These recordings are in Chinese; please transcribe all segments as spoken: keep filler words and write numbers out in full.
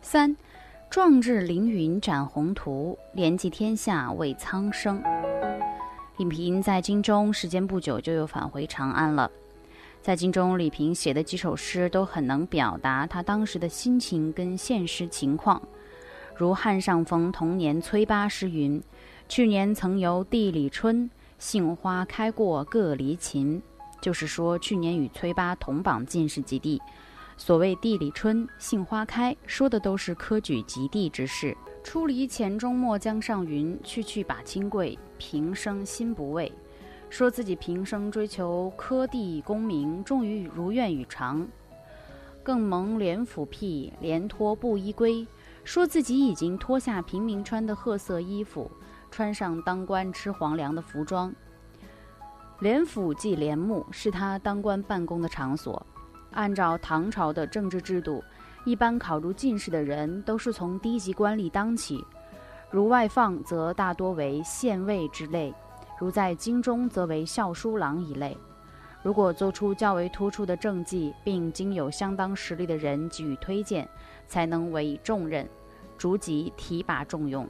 三，壮志凌云展宏图，连济天下为苍生。李萍在京中时间不久就又返回长安了。在京中，李萍写的几首诗都很能表达他当时的心情跟现实情况，如汉上峰同年崔八诗云：去年曾游地里春，杏花开过各离秦。就是说去年与崔八同榜进士及第。所谓地里春，杏花开，说的都是科举及第之事。出离黔中末江上云：去去把清贵，平生心不畏。说自己平生追求科第功名，终于如愿以偿。更蒙连府辟，连脱布衣归。说自己已经脱下平民穿的褐色衣服，穿上当官吃皇粮的服装。连府即帘幕，是他当官办公的场所。按照唐朝的政治制度，一般考入进士的人都是从低级官吏当起，如外放则大多为县尉之类，如在京中则为校书郎一类。如果做出较为突出的政绩，并经有相当实力的人给予推荐，才能为重任，逐级提拔重用。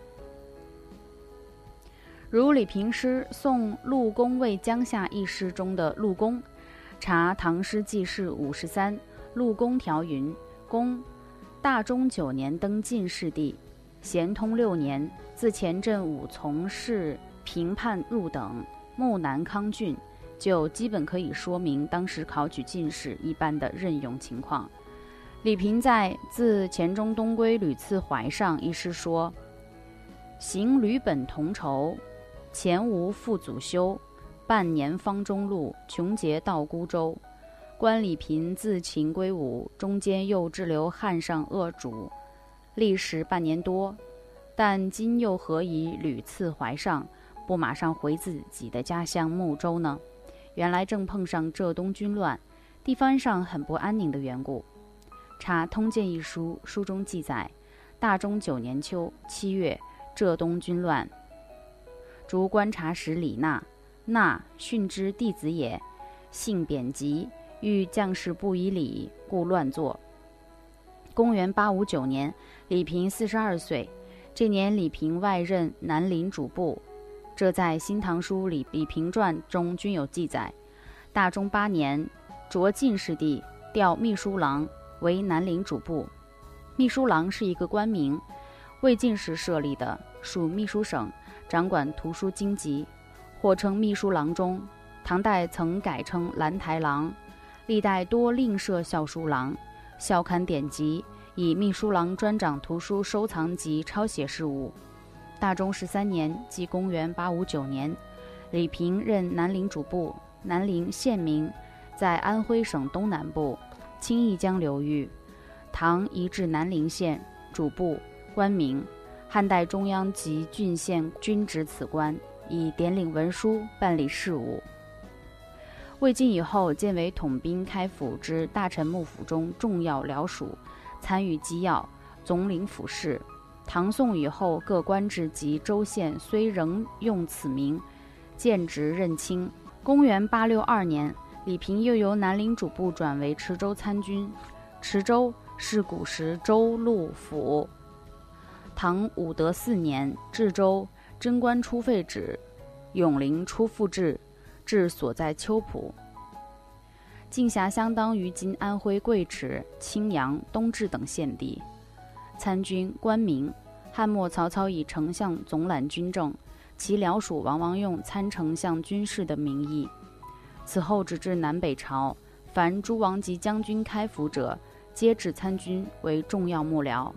如李萍诗《送陆公为江夏》一诗中的陆公，查《唐诗纪事》五十三，陆公条云：公，大中九年登进士第，咸通六年自前镇武从事评判入等，募南康郡，就基本可以说明当时考取进士一般的任用情况。李萍在《自黔中东归屡次怀上》一诗说：行履本同酬，前无父祖修，半年方中路，穷竭到孤州。观李萍自秦归伍，中间又滞留汉上鄂主，历时半年多。但今又何以屡次怀上，不马上回自己的家乡睦州呢？原来正碰上浙东军乱，地方上很不安宁的缘故。查《通鉴》一书，书中记载：大中九年秋七月，浙东军乱。逐观察使李纳，纳训之弟子也，性贬极，欲将士不以礼，故乱作。公元八五九年，李萍四十二岁，这年李萍外任南林主簿，这在《新唐书·李李萍传》中均有记载。大中八年，擢进士第，调秘书郎为南林主簿。秘书郎是一个官名，魏晋时设立的，属秘书省，掌管图书经籍，或称秘书郎中。唐代曾改称兰台郎，历代多另设校书郎，校刊典籍，以秘书郎专掌图书收藏及抄写事务。大中十三年，即公元八五九年，李萍任南陵主簿。南陵县名，在安徽省东南部，青弋江流域。唐移至南陵县，主簿，官名。汉代中央及郡县均职此官，以典领文书，办理事务。魏晋以后，渐为统兵开府之大臣幕府中重要僚属，参与机要，总领府事。唐宋以后，各官制及州县虽仍用此名，见职任轻。公元八六二年，李萍又由南陵主簿转为池州参军。池州是古时州路府。唐武德四年，治州，贞观初废止，永陵初复置，治所在秋浦。境辖相当于今安徽贵池、青阳、东至等县地。参军，官名。汉末曹操以丞相总揽军政，其僚属往往用参丞相军事的名义。此后直至南北朝，凡诸王及将军开府者，皆置参军为重要幕僚。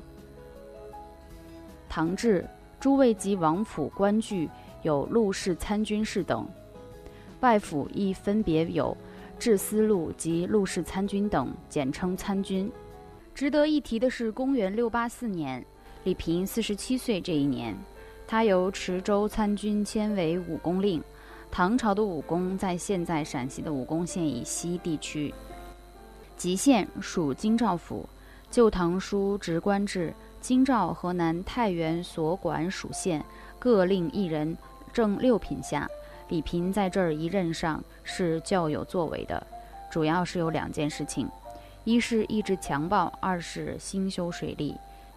唐制，诸尉及王府官具有录事、参军事等，外府亦分别有制司录及录事参军等，简称参军。值得一提的是，公元六八四年，李萍四十七岁这一年，他由池州参军迁为武功令。唐朝的武功在现在陕西的武功县以西地区。吉县属京兆府，《旧唐书·职官志》，京兆、河南太原所管属县各令一人，正六品下。李萍在这儿一任上是较有作为的，主要是有两件事情：一是抑制强暴，二是兴修水利。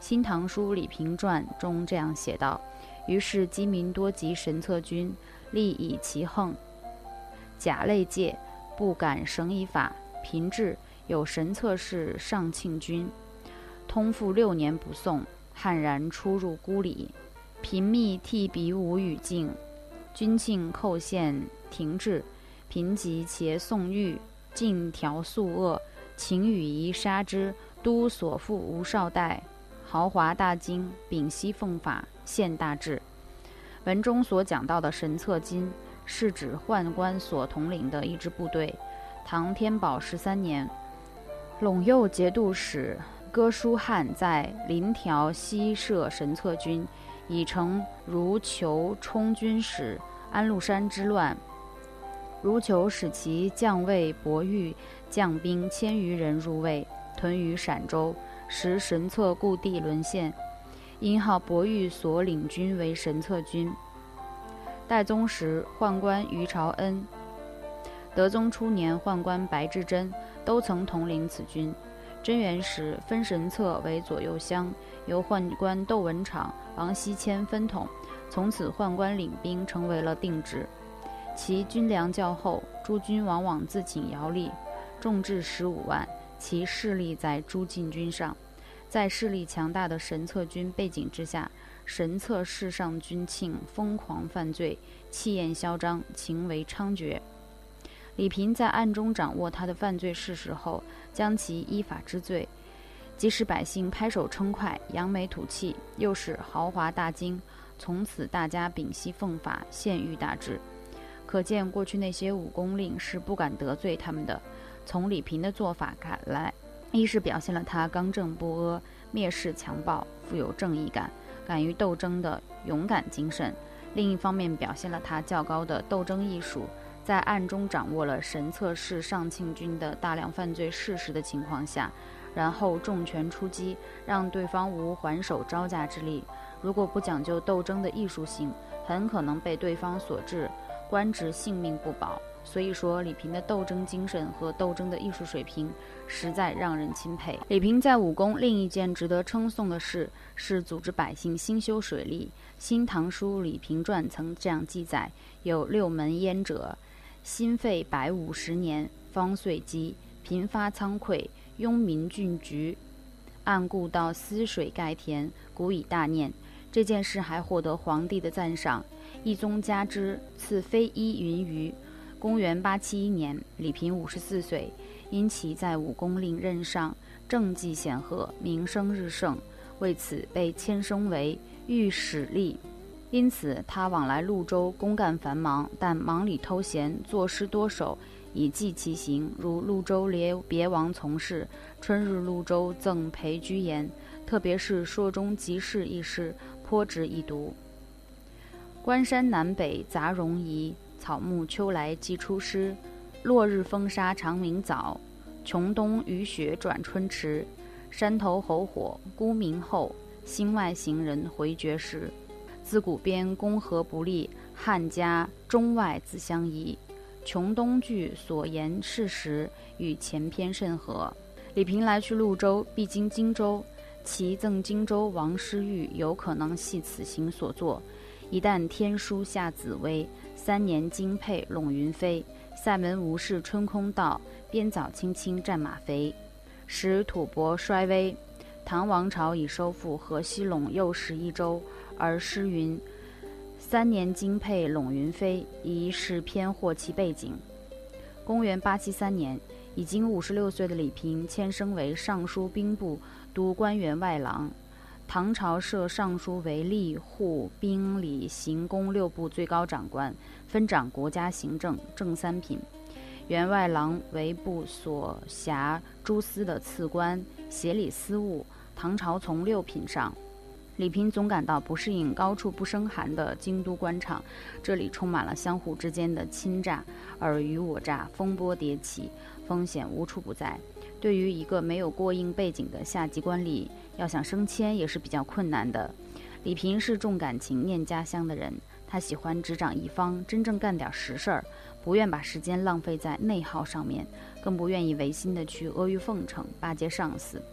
新唐书李平传》中这样写道：于是鸡民多及神策军，力以其横，甲类戒，不敢绳以法。平至有神策士上庆军，通复六年不送，悍然出入孤里。平密涕鼻无语境，军庆寇县停滞。平急且宋狱，尽调宿恶，请与夷杀之。都所复无少代，豪华大惊，秉息奉法，献大志。文中所讲到的神策军，是指宦官所统领的一支部队。唐天宝十三年，陇右节度使哥舒翰在临条西设神策军，以成如求充军时安禄山之乱。如求使其将尉伯玉将兵千余人入魏，屯于陕州，时神策故地沦陷，因号伯玉所领军为神策军。代宗时，宦官于朝恩、德宗初年宦官白志珍都曾统领此军。贞元时，分神策为左右乡，由宦官窦文昶、王锡谦分统，从此宦官领兵成为了定制。其军粮较厚，诸军往往自请徭役，众至十五万，其势力在诸禁军上。在势力强大的神策军背景之下，神策世上军庆疯狂犯罪，气焰嚣张，情为猖獗。李平在暗中掌握他的犯罪事实后，将其依法治罪，即使百姓拍手称快，扬眉吐气，又使豪华大惊，从此大家屏息奉法，献御大志。可见过去那些武功令是不敢得罪他们的。从李平的做法看来，一是表现了他刚正不阿、蔑视强暴、富有正义感、敢于斗争的勇敢精神；另一方面表现了他较高的斗争艺术，在暗中掌握了神策士上庆军的大量犯罪事实的情况下，然后重拳出击，让对方无还手招架之力。如果不讲究斗争的艺术性，很可能被对方所制，官职性命不保。所以说，李平的斗争精神和斗争的艺术水平实在让人钦佩。李平在武功另一件值得称颂的事是组织百姓兴修水利。《新唐书·李平传》曾这样记载：有六门焉者，心废百五十年，方遂积，贫发仓匱，庸民峻局，按故道私水盖田，古以大念。这件事还获得皇帝的赞赏，懿宗加之，赐非一云余。公元八七一年，李平五十四岁，因其在武功令任上政绩显赫，名声日盛，为此被迁升为御史吏。因此他往来潞州，公干繁忙，但忙里偷闲，作诗多首，以记其行。如潞州列别王从事，春日潞州赠裴居言，特别是说中即事一诗，颇值一读。关山南北杂容仪，草木秋来既出师。落日风沙长鸣早，穷冬雨雪转春迟。山头篝火孤明后，心外行人回绝时。自古边公和不立，汉家中外自相宜。穷冬句所言事实，与前篇甚合。李平来去潞州，必经荆州，其赠荆州王师玉有可能系此行所作。一旦天书下紫薇，三年金佩陇云飞。塞门无事春空道，边早青青战马肥。时吐蕃衰微，唐王朝已收复河西陇右十一州，而诗云三年金佩陇云飞，疑是偏获其背景。公元八七三年，已经五十六岁的李平迁升为尚书兵部都官员外郎。唐朝设尚书为吏、户、兵、礼、刑、工六部最高长官，分掌国家行政，正三品。员外郎为部所辖诸司的次官，协理司务。唐朝从六品上。李平总感到不适应高处不胜寒的京都官场，这里充满了相互之间的侵诈、尔虞我诈，风波迭起，风险无处不在。对于一个没有过硬背景的下级官吏，要想升迁也是比较困难的。李平是重感情、念家乡的人，他喜欢执掌一方，真正干点实事儿，不愿把时间浪费在内耗上面，更不愿意违心的去阿谀奉承、巴结上司。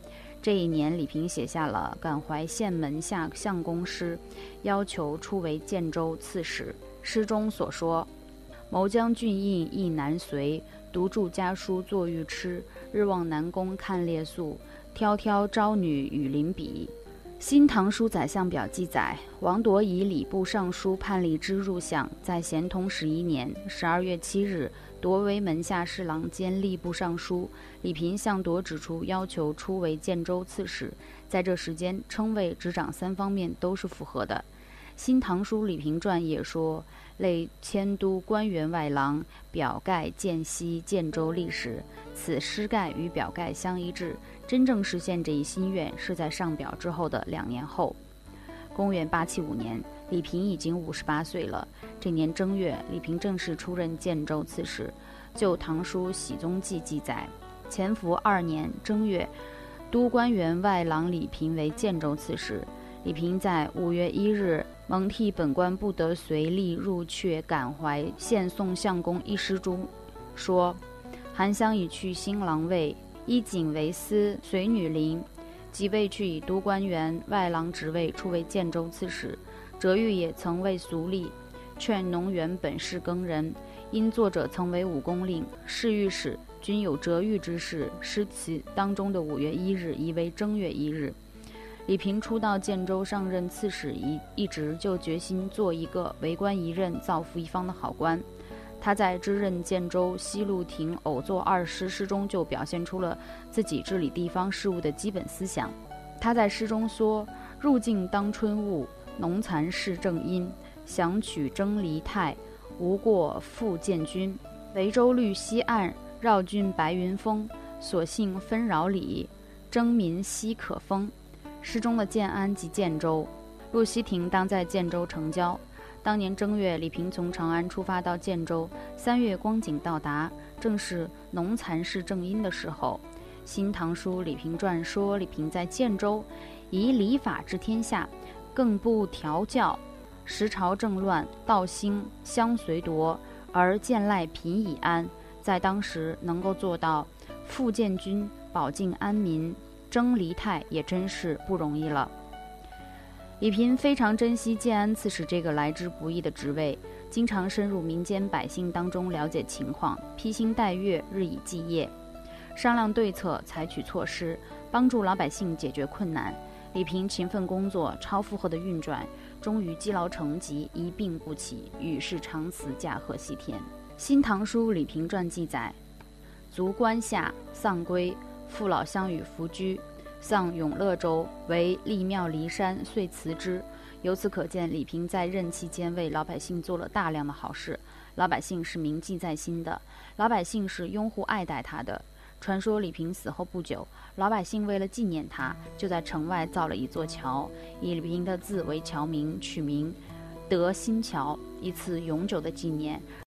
这一年，李萍写下了感怀县门下相公诗，要求出为建州刺史。诗中所说：“谋将郡印亦难随，独著家书作御痴。日望南宫看列宿，挑挑朝女与邻比。”《新唐书宰相表》记载，王铎以礼部尚书判吏之入相，在咸通十一年十二月七日，铎为门下侍郎兼吏部尚书。李萍向铎指出要求出为建州刺史，在这时间称谓执掌三方面都是符合的。《新唐书李萍传》也说，类迁都官员外郎，表盖建西建州历史，此诗盖与表盖相一致。真正实现这一心愿是在上表之后的两年后。公元八七五年，李萍已经五十八岁了。这年正月，李萍正式出任建州刺史。旧唐书喜宗记记载，乾伏二年正月，都官员外郎李萍为建州刺史。李萍在五月一日蒙替本官不得随吏入阙感怀献送相公一诗中说：“韩湘已去新郎尉，依锦为司随女邻，即位去以都官员外郎职位出为建州刺史。折谕也曾为俗吏，劝农园本是耕人，因作者曾为武功令、侍御史，均有折谕之事。诗其当中的五月一日宜为正月一日。”李萍初到建州上任刺史一一直就决心做一个为官一任、造福一方的好官。他在知任建州西路亭偶作二诗诗中就表现出了自己治理地方事务的基本思想。他在诗中说：“入境当春雾，农残事正阴，想取征离太，无过复建军。维州绿西岸，绕郡白云峰，所幸纷扰里，征民西可封。”诗中的建安即建州，入西亭当在建州城郊。当年正月，李萍从长安出发到建州，三月光景到达，正是农残事正阴的时候。《新唐书李萍传》说，李萍在建州以礼法治天下，更不调教，时朝政乱，道兴相随夺，而建赖贫以安，在当时能够做到复建军，保境安民，征离太，也真是不容易了。李萍非常珍惜建安刺史这个来之不易的职位，经常深入民间百姓当中了解情况，披星戴月，日以继夜，商量对策，采取措施，帮助老百姓解决困难。李萍勤奋工作，超负荷的运转，终于积劳成疾，一病不起，与世长辞，驾鹤西天。《新唐书李萍传》记载，卒关下，丧归，父老乡与弗居，丧永乐州，为立庙骊山，遂辞之。由此可见，李萍在任期间为老百姓做了大量的好事，老百姓是铭记在心的，老百姓是拥护爱戴他的。传说李萍死后不久，老百姓为了纪念他，就在城外造了一座桥，以李萍的字为桥名，取名德新桥，以此永久的纪念。